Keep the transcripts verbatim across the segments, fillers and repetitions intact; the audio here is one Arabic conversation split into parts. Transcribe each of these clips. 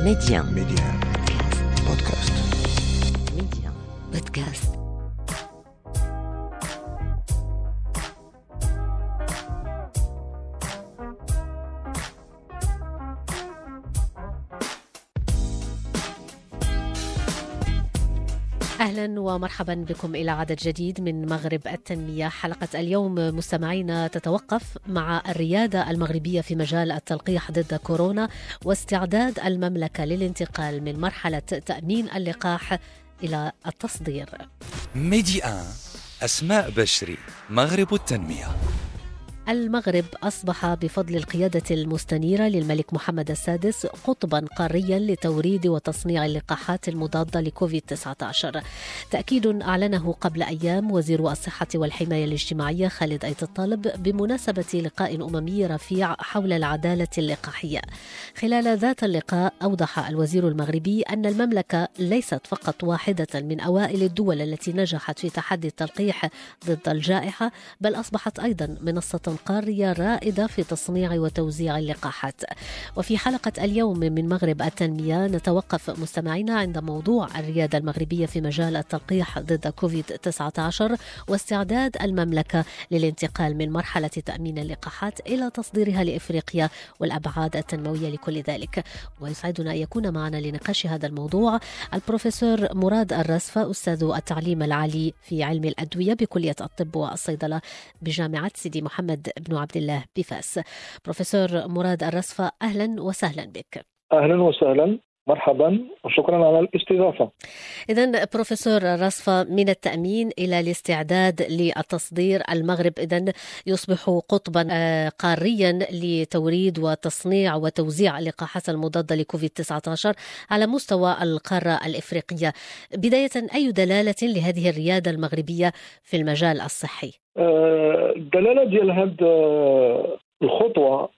ميديان ميديان بودكاست. ميديان بودكاست. أهلا ومرحبا بكم إلى عدد جديد من مغرب التنمية. حلقة اليوم مستمعينا تتوقف مع الريادة المغربية في مجال التلقيح ضد كورونا واستعداد المملكة للانتقال من مرحلة تأمين اللقاح إلى التصدير. ميدي آن أسماء بشري، مغرب التنمية. المغرب أصبح بفضل القيادة المستنيرة للملك محمد السادس قطباً قارياً لتوريد وتصنيع اللقاحات المضادة لكوفيد تسعة عشر. تأكيد أعلنه قبل أيام وزير الصحة والحماية الاجتماعية خالد أيت الطالب بمناسبة لقاء أممي رفيع حول العدالة اللقاحية. خلال ذات اللقاء أوضح الوزير المغربي أن المملكة ليست فقط واحدة من أوائل الدول التي نجحت في تحدي التلقيح ضد الجائحة، بل أصبحت أيضاً منصة قارية رائدة في تصنيع وتوزيع اللقاحات. وفي حلقة اليوم من مغرب التنمية نتوقف مستمعينا عند موضوع الريادة المغربية في مجال التلقيح ضد كوفيد تسعة عشر واستعداد المملكة للانتقال من مرحلة تأمين اللقاحات إلى تصديرها لإفريقيا والأبعاد التنموية لكل ذلك. ويسعدنا أن يكون معنا لنقاش هذا الموضوع البروفيسور مراد الرسفة، أستاذ التعليم العالي في علم الأدوية بكلية الطب والصيدلة بجامعة سيدي محمد بن عبد الله بفاس. بروفيسور مراد الرسفة، أهلا وسهلا بك. أهلا وسهلا، مرحبا وشكرا على الاستضافة. إذن بروفيسور الرسفة، من التأمين إلى الاستعداد للتصدير، المغرب إذن يصبح قطبا قاريا لتوريد وتصنيع وتوزيع اللقاحات المضادة لكوفيد تسعة عشر على مستوى القارة الإفريقية. بداية، أي دلالة لهذه الريادة المغربية في المجال الصحي؟ الدلالة ديال هذه الخطوة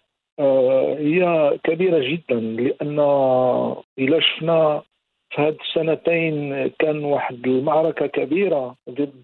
هي كبيرة جدا، لأن إلا شفنا في هذه السنتين كان واحد المعركة كبيرة ضد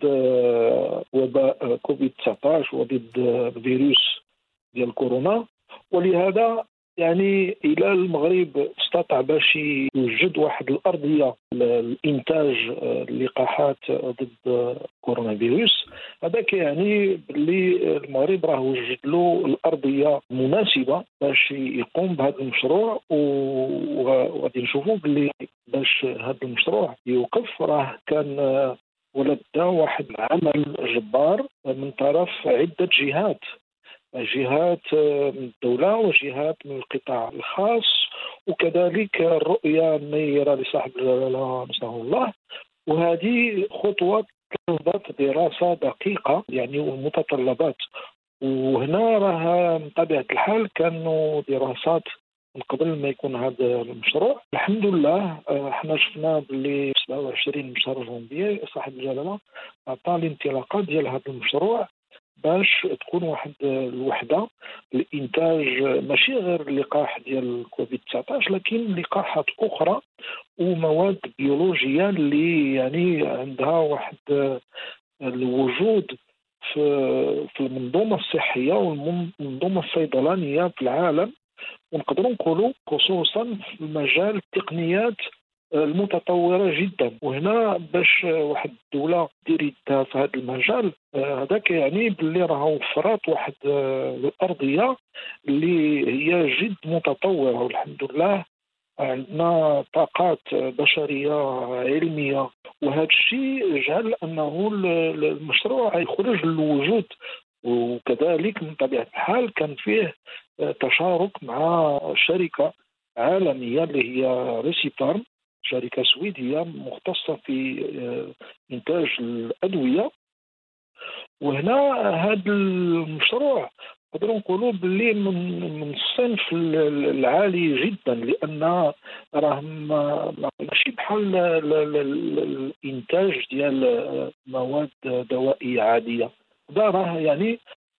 وباء كوفيد تسعة عشر وضد فيروس ديال كورونا، ولهذا يعني إلى المغرب استطاع باش يوجد واحد الأرضية لإنتاج اللقاحات ضد كورونا فيروس. هذا كيعني باللي المغرب راه وجد له الأرضية المناسبة باش يقوم بهذا المشروع، وغادي نشوفوا باللي باش هذا المشروع يوقف راه كان ولد واحد العمل جبار من طرف عدة جهات، جهات من الدولة وجهات من القطاع الخاص، وكذلك الرؤية النيرة لصاحب الجلالة نصره الله. وهذه خطوة طلبت دراسة دقيقة يعني والمتطلبات، وهنا راه من طبيعة الحال كانوا دراسات من قبل ما يكون هذا المشروع. الحمد لله احنا شفنا باللي سبعة وعشرين من شهر جونفي صاحب الجلالة عطى الانطلاقات ديال هذا المشروع باش تكون واحد الوحدة لإنتاج ماشي غير اللقاح ديال كوفيد تسعة عشر، لكن لقاحات أخرى ومواد بيولوجية اللي يعني عندها واحد الوجود في في المنظومة الصحية والمنظومة الصيدلانية في العالم، ونقدروا نقولوا خصوصا في مجال التقنيات المتطورة جدا. وهنا باش واحد الدولة دير يدها في هذا المجال هذاك يعني باللي راه وفرات واحد الأرضية اللي هي جد متطورة، والحمد لله عندنا طاقات بشرية علمية، وهذا الشيء جعل أنه المشروع يخرج للوجود. وكذلك من طبيعة الحال كان فيه تشارك مع شركة عالمية اللي هي ريسيفارم، شركة سويدية مختصة في إنتاج الأدوية. وهنا هذا المشروع نقدروا نقولوا باللي من من الصنف العالي جدا، لأن راه ماشي بحال الإنتاج ديال مواد دوائية عادية. ده راه يعني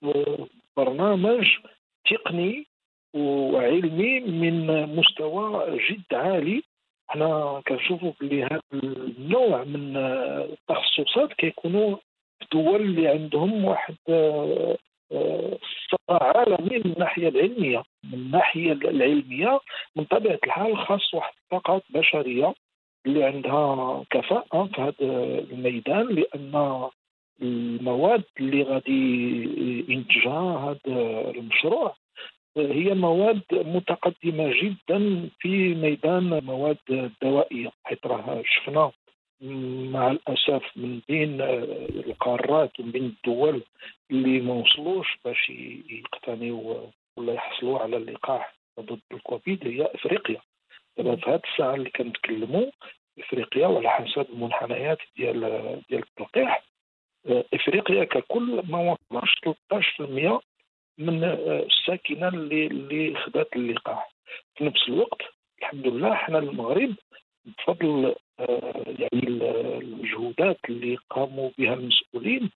برنامج تقني وعلمي من مستوى جد عالي. احنا كنشوفوا بلي هذا النوع من التخصصات كيكونوا في دول اللي عندهم واحد صراع عالمي من الناحيه العلميه، من الناحية العلمية من طبيعة الحال خاص واحد الطاقات بشرية اللي عندها كفاءة في هذا الميدان، لأن المواد اللي غادي ينتجها هذا المشروع هي مواد متقدمة جدا في ميدان مواد الدوائية، حيث راه شفنا مع الأسف من بين القارات ومن بين الدول اللي ما وصلوش باش يقتنيوا ولا يحصلوا على اللقاح ضد الكوفيد هي إفريقيا. دابا في هذه الساعة اللي كنتكلموا إفريقيا وعلى حسب المنحنيات ديال ديال التلقيح، إفريقيا ككل ما وصلش ثلاثة عشر بالمئة من الساكنة اللي اللي خدات اللقاح. في نفس الوقت الحمد لله حنا المغرب بفضل يعني المجهودات اللي قاموا بها المسؤولين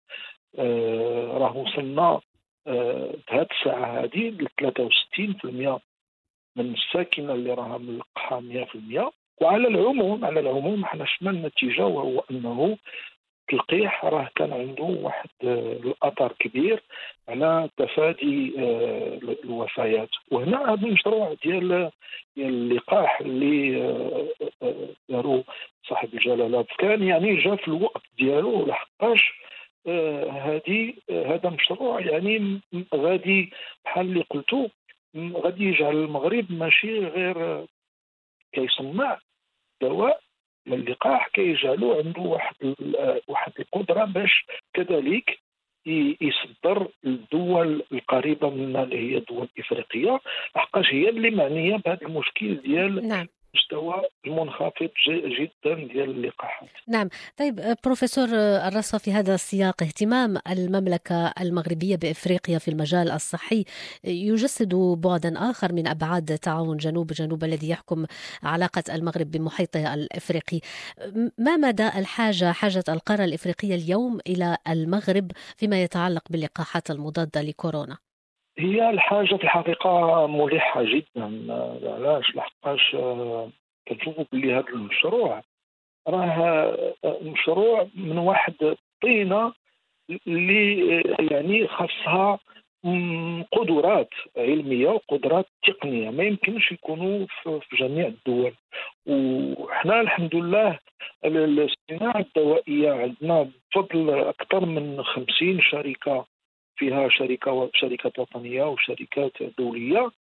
راه وصلنا في هذه الساعة هذه ل ثلاثة وستين بالمئة من الساكنة اللي راها ملقحة مئة بالمئة. وعلى العموم على العموم حنا شفنا النتيجة، وهو أنه التلقيح راه كان عنده واحد الأثر كبير على تفادي الوفيات. وهنا هذا المشروع ديال اللقاح اللي داروا صاحب الجلالة كان يعني جاء في الوقت ديالو، لحقاش هذه هذا مشروع يعني غادي بحال اللي قلتو غادي يجعل المغرب ماشي غير كيصنع دواء من اللقاح، كيجعلوا عنده واحد واحد القدره باش كذلك يصدر الدول القريبه منا اللي هي الدول الافريقيه، لحقاش هي اللي معنيه بهذا المشكل ديال نعم. مستوى المنخفض جدا ديال اللقاحات. نعم. طيب بروفيسور الرصفة، في هذا السياق اهتمام المملكة المغربية بإفريقيا في المجال الصحي يجسد بعدا آخر من أبعاد تعاون جنوب جنوب الذي يحكم علاقة المغرب بمحيطه الإفريقي. ما مدى الحاجة حاجة القارة الإفريقية اليوم إلى المغرب فيما يتعلق باللقاحات المضادة لكورونا؟ هي الحاجة في الحقيقة ملحة جدا. علاش؟ لحقاش كنشوفوا بلي هذا المشروع راه مشروع من واحد الطينة اللي يعني خاصها قدرات علمية وقدرات تقنية ما يمكنش يكونوا في جميع الدول. وحنا الحمد لله الصناعة الدوائية عندنا بفضل أكثر من خمسين شركة، فيها شركة شركات وطنية وشركات دولية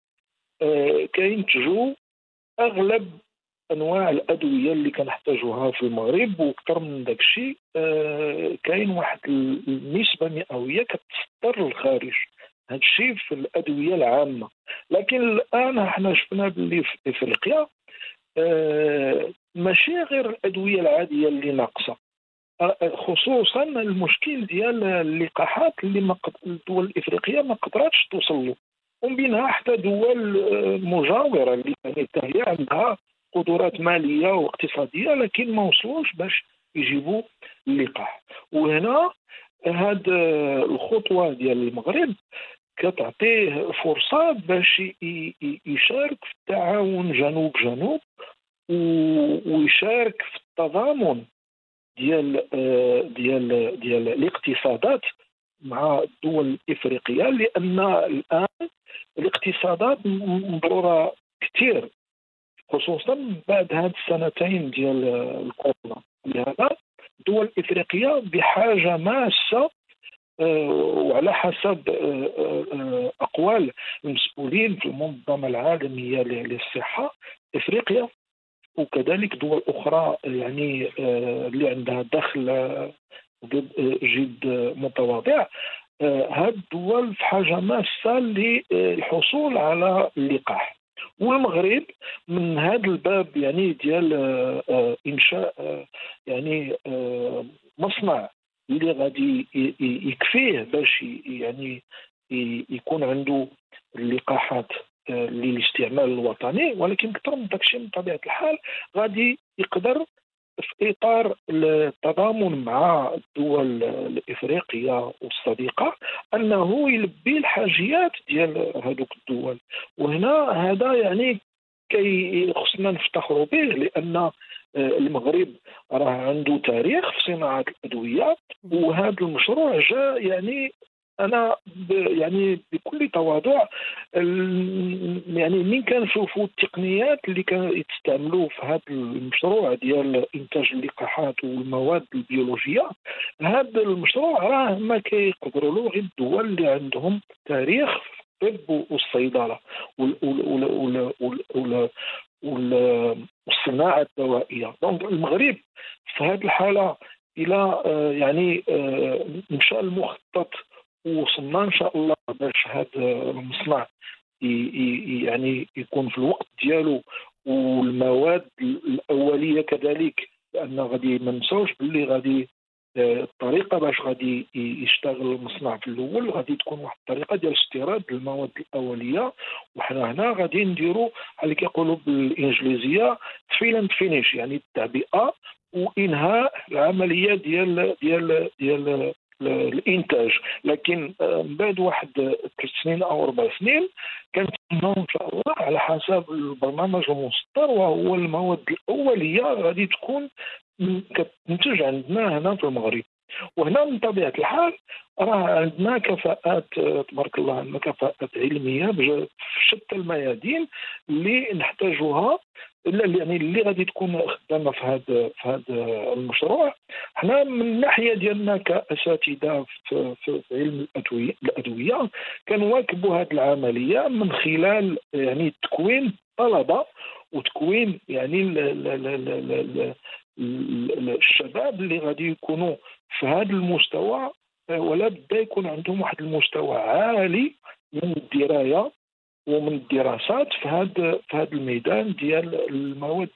كينتجوا أغلب أنواع الأدوية اللي كنحتاجوها في المغرب. وأكثر من داك الشيء كاين واحد النسبة مئوية كتصدر للخارج، هذا الشيء في الأدوية العامة. لكن الآن احنا شفنا باللي في إفريقيا ماشي غير الأدوية العادية اللي ناقصة، خصوصا المشكل ديال اللقاحات اللي ما الدول الافريقيه ما قدراتش توصل له، ومن بينها حتى دول مجاوره اللي يعني هي عندها قدرات ماليه واقتصاديه لكن ما وصلوش باش يجيبوا اللقاح. وهنا هاد الخطوه ديال المغرب كتعطيه فرصه باش يشارك في التعاون جنوب جنوب ويشارك في التضامن ديال ديال ديال الاقتصادات مع الدول الافريقيه، لان الان الاقتصادات مضروره كثير خصوصا بعد هذه السنتين ديال الكورونا. لهذا الدول الافريقيه بحاجه ماسه، وعلى حسب اقوال المسؤولين في المنظمه العالميه للصحه افريقيا وكذلك دول أخرى يعني اللي عندها دخل جد متواضع، هذه الدول في حاجة ماسة للحصول على اللقاح. والمغرب من هذا الباب يعني ديال إنشاء يعني مصنع اللي غادي يكفيه باش يعني يكون عنده اللقاحات للاستعمال الوطني، ولكن اكثر من داكشي من طبيعه الحال غادي يقدر في اطار التضامن مع الدول الافريقيه والصديقه انه يلبي الحاجيات ديال هذوك الدول. وهنا هذا يعني كي خصنا نفتخروا به، لان المغرب راه عنده تاريخ في صناعه الادويه، وهذا المشروع جاء يعني انا يعني بكل تواضع يعني من كنشوفوا التقنيات اللي كيستعملوا في هذا المشروع ديال انتاج اللقاحات والمواد البيولوجيه، هذا المشروع راه ما كيقدروا له غير الدول اللي عندهم تاريخ في الطب والصيدله والصناعه الدوائيه. دونك المغرب في هذه الحاله الى يعني مشى المخطط وصلنا ان شاء الله باش هذا المصنع يعني يكون في الوقت ديالو والمواد الاوليه كذلك، لان غادي ما نساوش باللي غادي الطريقه باش غادي يشتغل المصنع في الاول غادي تكون واحد الطريقه ديال استيراد المواد الاوليه، وحنا هنا غادي نديروا اللي كيقولوا بالانجليزيه فيل اند فينيش، يعني التعبئه وانهاء العمليه ديال ديال ديال الانتاج. لكن من بعد واحد ثلاث سنين او اربع سنين كنتمنوا ان شاء الله على حسب البرنامج المسطر، وهو المواد الاوليه غادي تكون كتنتج عندنا هنا في المغرب. وهنا من طبيعه الحال راه عندنا كفاءات تبارك الله، عندنا كفاءات علميه في شتى الميادين اللي نحتاجوها، يعني اللي غادي تكون خدامه في هذا في هذا المشروع. حنا من الناحيه ديالنا كاساتذه في, في علم الادويه الادويه كنواكبوا هذه العمليه من خلال يعني تكوين طلبه وتكوين يعني ال ال ال ال الشباب اللي غادي يكونوا في هذا المستوى، ولا بدا يكون عندهم واحد المستوى عالي من الدرايه ومن الدراسات في هذا في هذا الميدان ديال المواد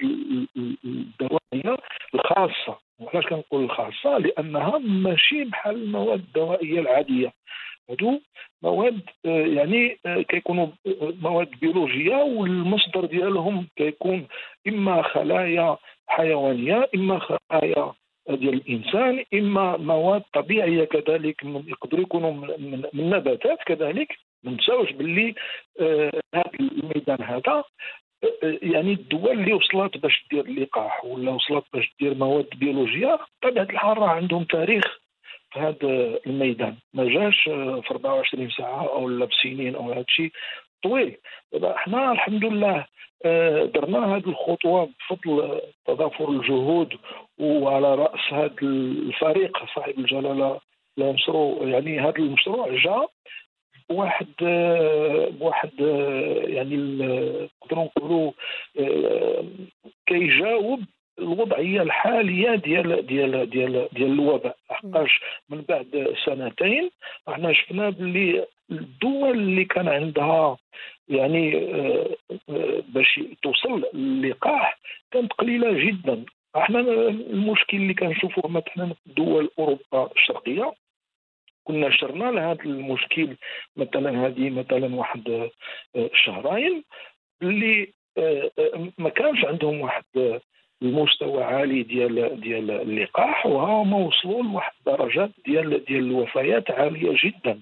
الدوائيه الخاصه. وعلاش كنقول الخاصه؟ لانها ماشي بحال المواد الدوائيه العاديه، هادو مواد يعني كيكونوا مواد بيولوجيه والمصدر ديالهم كيكون اما خلايا حيوانيه، اما خلايا ديال الانسان، اما مواد طبيعيه كذلك يقدروا يكونوا من, من نباتات كذلك. ما نساوش باللي آه هذا الميدان هذا آه يعني الدول اللي وصلت باش دير اللقاح ولا وصلت باش دير مواد بيولوجيه بطبيعه الحال راه عندهم تاريخ في هذا الميدان، ما جاش آه في اربعة وعشرين ساعه او لا بسنين او هذا الشيء طويل. دابا حنا الحمد لله آه درنا هذه الخطوه بفضل تضافر الجهود، وعلى راس هذا الفريق صاحب الجلاله المشروع. يعني هذا المشروع جاء واحد بواحد يعني نقدروا نقولوا كيجاوب الوضعيه الحاليه ديال ديال ديال ديال الوباء، لحقاش من بعد سنتين احنا شفنا باللي الدول اللي كان عندها يعني باش توصل للقاح كانت قليله جدا. احنا المشكل اللي كنشوفوه مثلا في دول اوروبا الشرقيه كنا شرنا لهذا المشكل مثلا هذه مثلا واحد شهرين اللي ما كانش عندهم واحد المستوى عالي ديال ديال اللقاح، وهما وصلوا لواحد الدرجات ديال ديال الوفيات عاليه جدا.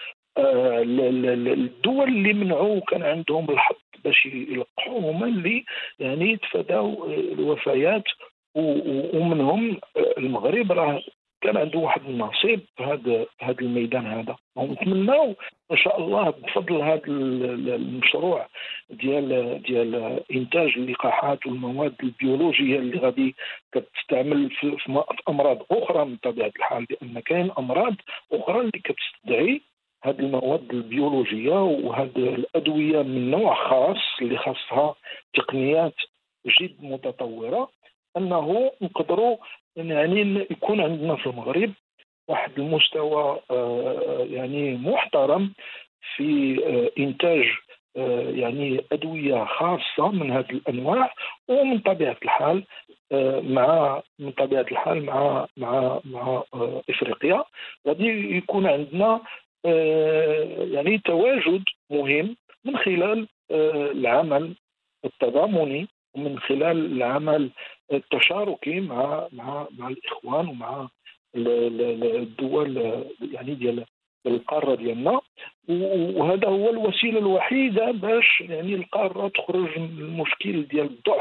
الدول اللي منعوا كان عندهم الحظ باش يلقحوا هما اللي يعني تفاداو الوفيات، ومنهم المغرب راه كان عنده واحد النصيب في هذا في هذا الميدان هذا. ونتمناو ان شاء الله بفضل هذا المشروع ديال ديال انتاج اللقاحات والمواد البيولوجيه اللي غادي كتستعمل في, في امراض اخرى من طبيعه الحال، لان كاين امراض اخرى اللي كتستدعي هذه المواد البيولوجيه وهذه الادويه من نوع خاص اللي خاصها تقنيات جد متطوره، انه نقدروا يعني يكون عندنا في المغرب واحد المستوى يعني محترم في انتاج يعني ادويه خاصه من هذه الانواع. ومن طبيعه الحال مع من طبيعه الحال مع مع مع افريقيا غادي يكون عندنا يعني تواجد مهم من خلال العمل التضامني ومن خلال العمل التشاركي مع مع مع الاخوان ومع الدول يعني ديال القاره ديالنا. وهذا هو الوسيله الوحيده باش يعني القاره تخرج من المشكل ديال الضعف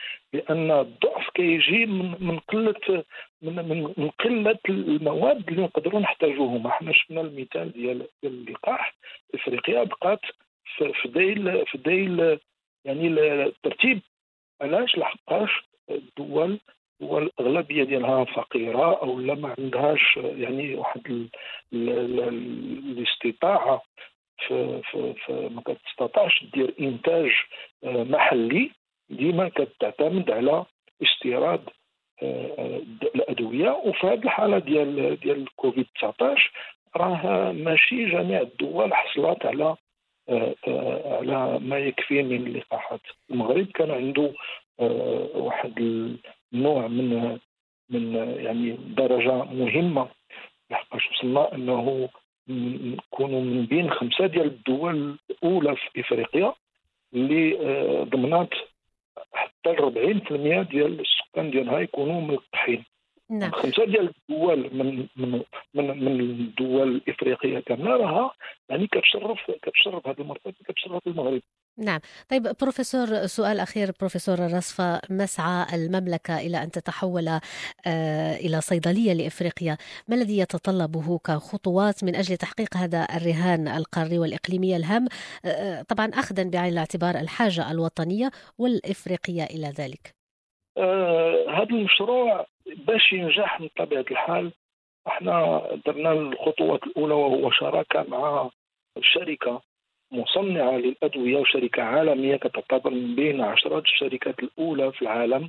لان الضعف كيجي من من قله من من من قله المواد اللي نقدروا نحتاجوهم. احنا شفنا المثال ديال اللقاح، افريقيا بقات في دايل في دايل يعني الترتيب. علاش؟ لحقاش الدول دول الاغلبيه ديالها فقيره او لا ما عندهاش يعني واحد الاستطاعه في في في ما كتستطيعش دير انتاج محلي، ديما كتعتمد على استيراد الادويه. وفي هذه الحاله ديال ديال كوفيد تسعطاش راه ماشي جميع الدول حصلت على على ما يكفي من اللقاحات. المغرب كان عنده واحد النوع من من يعني درجه مهمه، لحقاش وصلنا انه نكونوا من بين خمسه ديال الدول الاولى في افريقيا اللي ضمنات حتى أربعين بالمئة ديال السكان ديالها يكونوا ملقحين. نعم. خمسه ديال الدول من من من, من الدول الافريقيه كامله راها يعني كتشرف كتشرف هذا المرتبه كتشرف المغرب. نعم. طيب بروفيسور، سؤال أخير بروفيسور رصفة، مسعى المملكة إلى أن تتحول آه إلى صيدلية لإفريقيا، ما الذي يتطلبه كخطوات من أجل تحقيق هذا الرهان القاري والإقليمي الهام، آه طبعا أخذا بعين الاعتبار الحاجة الوطنية والإفريقية إلى ذلك؟ آه هذا المشروع باش ينجح من طبيعة الحال احنا درنا الخطوات الأولى، وهو شراكة مع شركة مصنعة للأدوية وشركة عالمية كتعتبر من بين عشرات الشركات الأولى في العالم.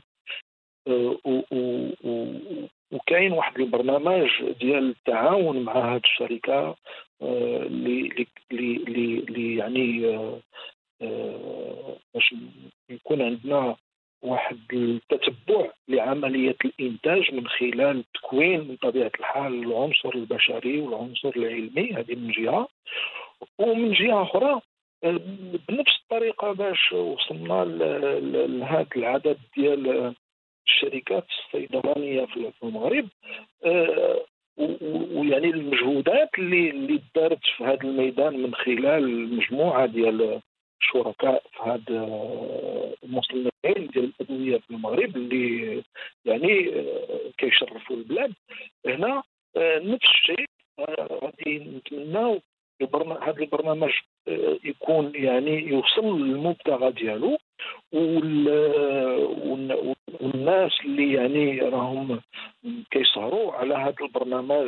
وكاين واحد البرنامج ديال التعاون مع هذه الشركة اللي اللي يعني باش يكون عندنا واحد التتبع لعملية الإنتاج من خلال تكوين من طبيعة الحال العنصر البشري والعنصر العلمي، هذه من جهة. ومن جهة أخرى بنفس الطريقة باش وصلنا لهذا العدد ديال الشركات الصيدلانية في المغرب، ويعني المجهودات اللي اللي دارت في هذا الميدان من خلال مجموعة ديال الشركاء في هذا المصنعين ديال الأدوية في المغرب اللي يعني كيشرفوا البلاد. هنا نفس الشيء غادي نتمناو هذا البرنامج يكون يعني يوصل للمبتغى ديالو، والناس اللي يعني راهم كيسهروا على هذا البرنامج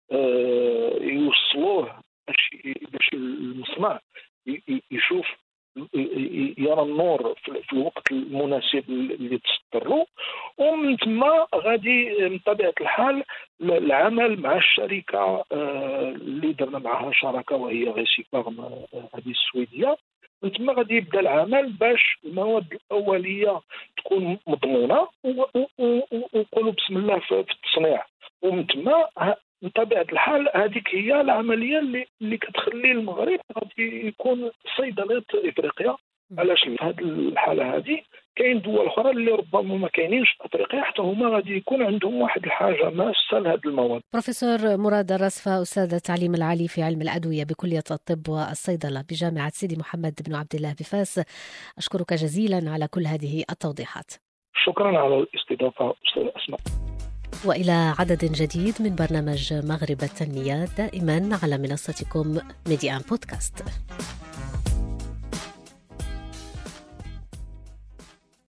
يوصلوه باش باش المصنع يشوف يرى النور في الوقت المناسب اللي تسطر له. ومن ثم غادي من طبيعة الحال العمل مع الشركة اللي درنا معها شراكة وهي غيسيبارم هذه السويدية. من ثم غادي يبدا العمل باش المواد الأولية تكون مضمونة ونقولوا بسم الله في التصنيع. ومن ثم من طبيعة الحال هذيك هي العملية اللي اللي كتخلي المغرب غادي يكون صيدلة إفريقيا. علاش في هذه الحالة هذه كاين دول أخرى اللي ربما ما كاينينش في أفريقيا حتى هما غادي يكون عندهم واحد الحاجة ماسة لهذه المواد. بروفيسور مراد الرصفة، أستاذ التعليم العالي في علم الأدوية بكلية الطب والصيدلة بجامعة سيدي محمد بن عبد الله بفاس، أشكرك جزيلا على كل هذه التوضيحات. شكرا على الاستضافة أستاذ أسماء. وإلى عدد جديد من برنامج مغرب التنمية، دائما على منصتكم ميديان بودكاست.